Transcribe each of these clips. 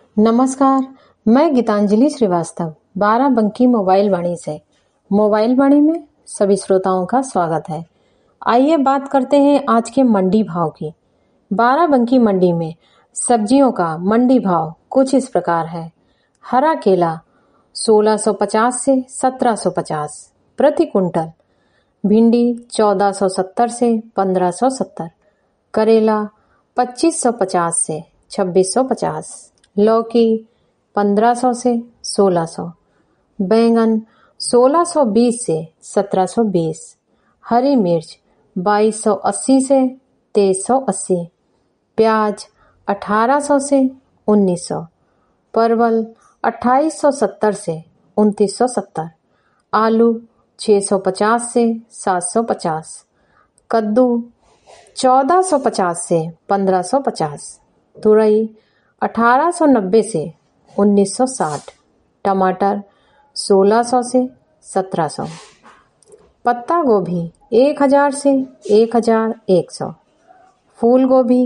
नमस्कार, मैं गीतांजलि श्रीवास्तव बाराबंकी मोबाइल वाणी से। मोबाइल वाणी में सभी श्रोताओं का स्वागत है। आइए बात करते हैं आज के मंडी भाव की। बाराबंकी मंडी में सब्जियों का मंडी भाव कुछ इस प्रकार है। हरा केला 1650 से 1750 प्रति कुंटल, भिंडी 1470 से 1570, करेला 2550 से 2650, लौकी 1500 से 1600, बैंगन 1620 से 1720, हरी मिर्च 2280 से 2380, प्याज 1800 से 1900, परवल 2870 से 2970, आलू 650 से 750, कद्दू 1450 से 1550, तुरई 1890 से 1960, टमाटर 1600 से 1700, पत्ता गोभी 1000 से 1100, फूल गोभी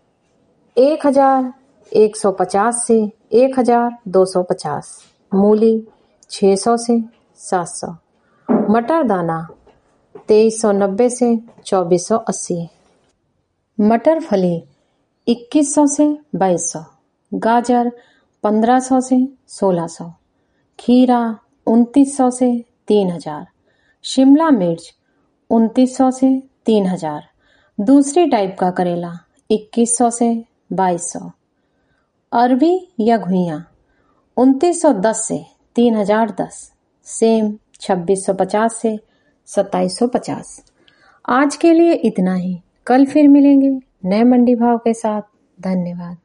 1150 से 1250, मूली 600 से 700, मटर दाना 2390 से 2480, मटर फली 2100 से 2200, गाजर 1500 से 1600, खीरा 2900 से 3000, शिमला मिर्च 2900 से 3000, दूसरी टाइप का करेला 2100 से 2200, अरबी या घुइयां 2910 से 3010, सेम 2650 से 2750। आज के लिए इतना ही। कल फिर मिलेंगे नए मंडी भाव के साथ। धन्यवाद।